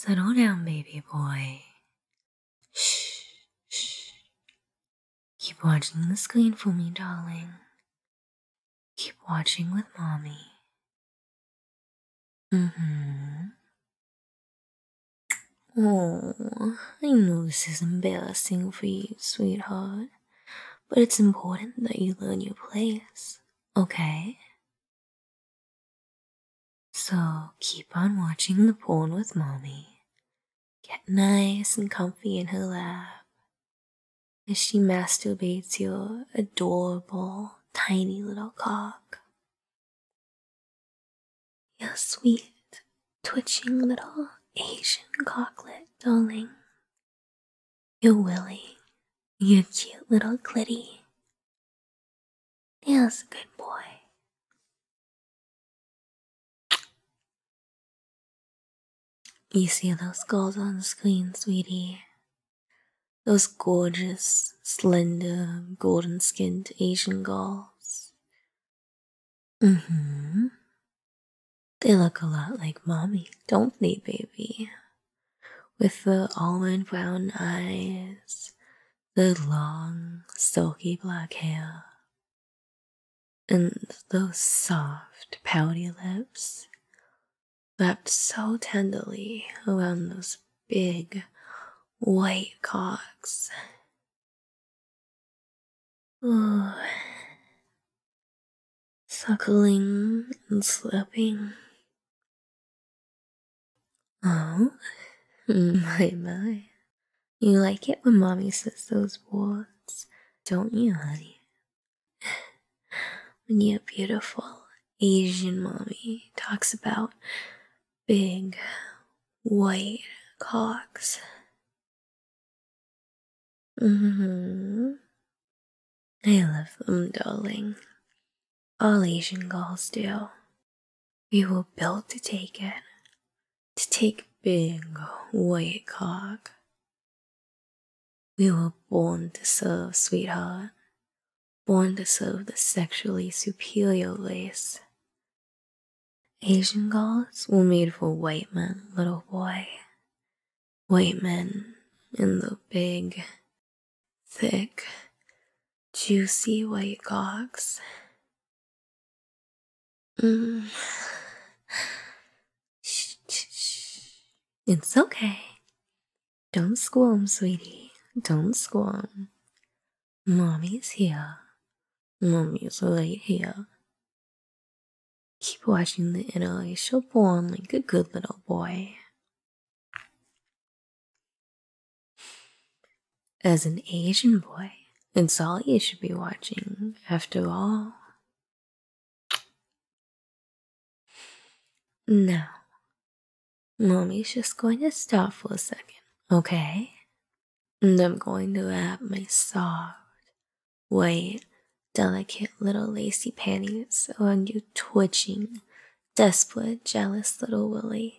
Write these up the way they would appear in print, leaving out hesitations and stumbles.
Settle down, baby boy. Shh, shh. Keep watching the screen for me, darling. Keep watching with mommy. Oh, I know this is embarrassing for you, sweetheart, but it's important that you learn your place, okay? So keep on watching the porn with mommy. Get nice and comfy in her lap as she masturbates your adorable, tiny little cock. Your sweet, twitching little Asian cocklet, darling. Your willy, your cute little clitty. There's a good boy. You see those girls on the screen, sweetie? Those gorgeous, slender, golden-skinned Asian girls. They look a lot like mommy, don't they, baby? With the almond brown eyes, the long, silky black hair, and those soft, pouty lips wrapped so tenderly around those big, white cocks. Ooh. Suckling and slurping. Oh, my. You like it when mommy says those words, don't you, honey? When your beautiful Asian mommy talks about big, white cocks. I love them, darling. All Asian girls do. We were built to take it. To take big, white cock. We were born to serve, sweetheart. Born to serve the sexually superior race. Asian girls were made for white men, little boy. White men in the big, thick, juicy white cocks. Shh. It's okay. Don't squirm, sweetie. Don't squirm. Mommy's here. Mommy's right here. Keep watching the interracial porn like a good little boy. As an Asian boy, it's all you should be watching, after all. Now, Mommy's just going to stop for a second, okay? And I'm going to wrap my soft, white, delicate little lacy panties around your twitching, desperate, jealous little willy.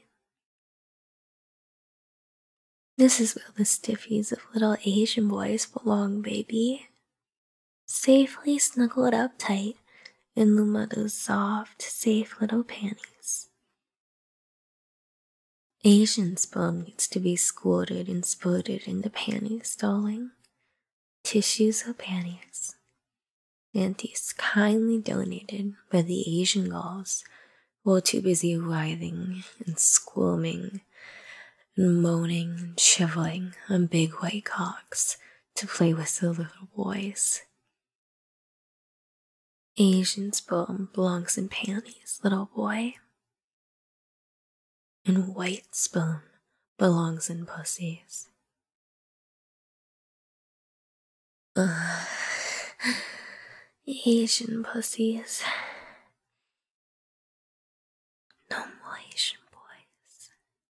This is where the stiffies of little Asian boys belong, baby. Safely snuggled up tight in the mother's soft, safe little panties. Asian sperm needs to be squirted and spurted into panties, darling. Tissues or panties. Panties kindly donated by the Asian girls who are too busy writhing and squirming and moaning and shivering on big white cocks to play with the little boys. Asian sperm belongs in panties, little boy. And white sperm belongs in pussies. Asian pussies. No more Asian boys.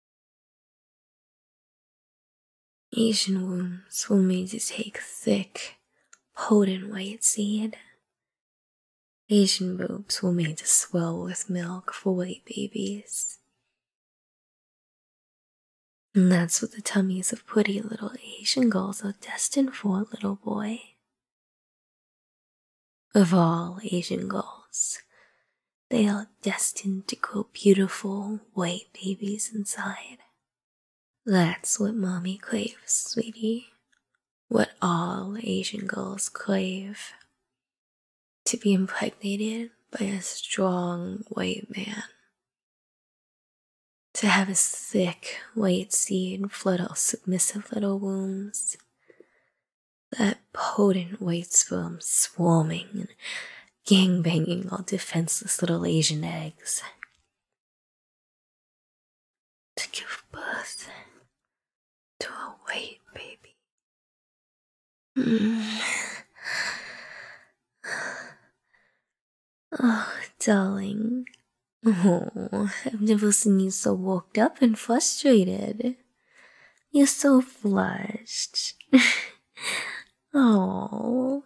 Asian wombs were made to take thick, potent white seed. Asian boobs were made to swell with milk for white babies. And that's what the tummies of pretty little Asian girls are destined for, little boy. Of all Asian girls, they are destined to grow beautiful white babies inside. That's what mommy craves, sweetie. What all Asian girls crave. To be impregnated by a strong white man. To have his thick white seed flood our submissive little wombs. That potent white sperm swarming and gangbanging all defenseless little Asian eggs. To give birth to a white baby. Oh, darling. Oh, I've never seen you so worked up and frustrated. You're so flushed. Oh,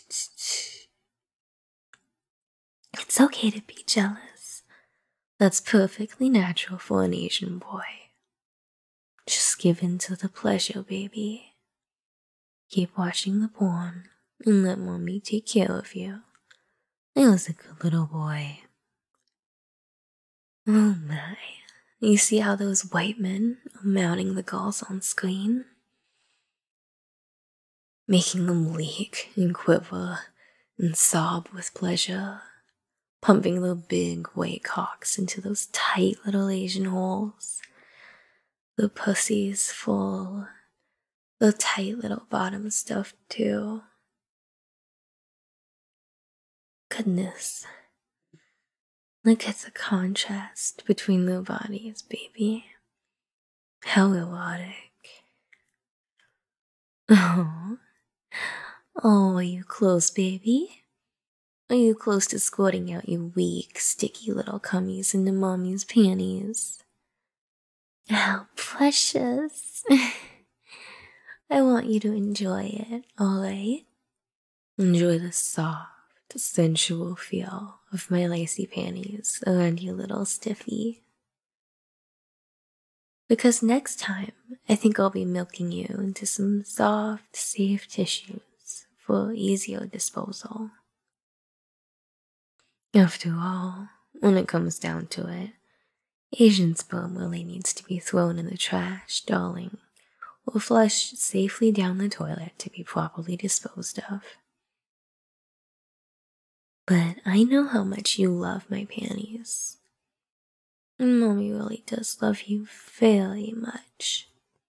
it's okay to be jealous. That's perfectly natural for an Asian boy. Just give in to the pleasure, baby. Keep watching the porn and let mommy take care of you. I was a good little boy. Oh my. You see how those white men are mounting the girls on screen? Making them leak and quiver and sob with pleasure. Pumping their big white cocks into those tight little Asian holes. The pussies full. The tight little bottom stuffed too. Goodness. Look at the contrast between their bodies, baby. How erotic. Oh. Oh, are you close, baby? Are you close to squirting out your weak, sticky little cummies into mommy's panties? How precious. I want you to enjoy it, alright? Enjoy the soft, sensual feel of my lacy panties around your little stiffy. Because next time, I think I'll be milking you into some soft, safe tissues for easier disposal. After all, when it comes down to it, Asian sperm really needs to be thrown in the trash, darling, or flushed safely down the toilet to be properly disposed of. But I know how much you love my panties. And mommy really does love you very much.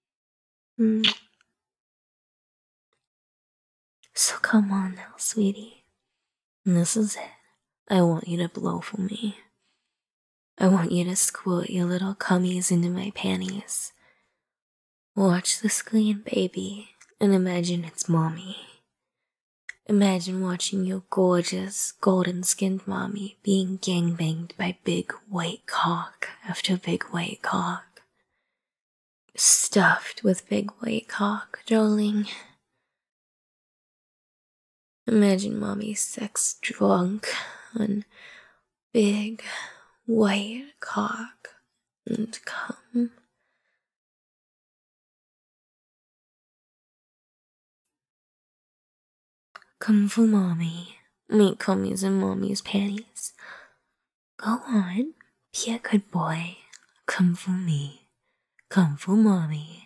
So come on now, sweetie. This is it. I want you to blow for me. I want you to squirt your little cummies into my panties. Watch the screen, baby, and imagine it's mommy. Imagine watching your gorgeous, golden-skinned mommy being gangbanged by big white cock after big white cock. Stuffed with big white cock, darling. Imagine mommy sex drunk on big white cock and cum. Come for mommy. Make cummies in mommy's panties. Go on, be a good boy. Come for me. Come for mommy.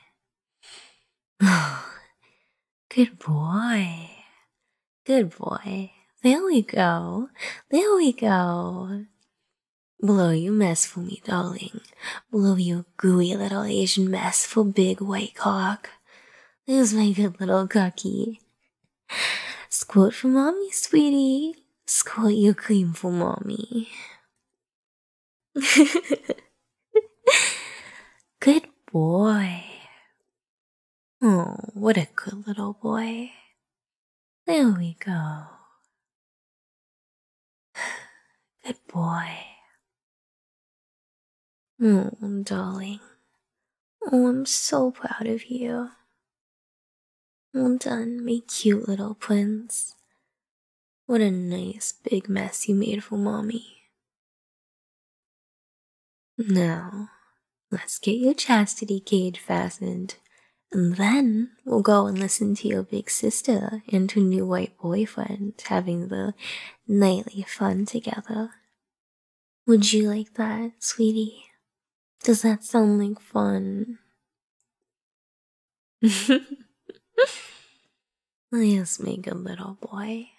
Good boy. Good boy. There we go. There we go. Blow your mess for me, darling. Blow your gooey little Asian mess for big white cock. There's my good little cookie. Squirt for mommy, sweetie. Squirt your cream for mommy. Good boy. Oh, what a good little boy. There we go. Good boy. Oh, darling. Oh, I'm so proud of you. Well done, my cute little prince. What a nice big mess you made for mommy. Now, let's get your chastity cage fastened, and then we'll go and listen to your big sister and her new white boyfriend having the nightly fun together. Would you like that, sweetie? Does that sound like fun? Yes, my good little boy.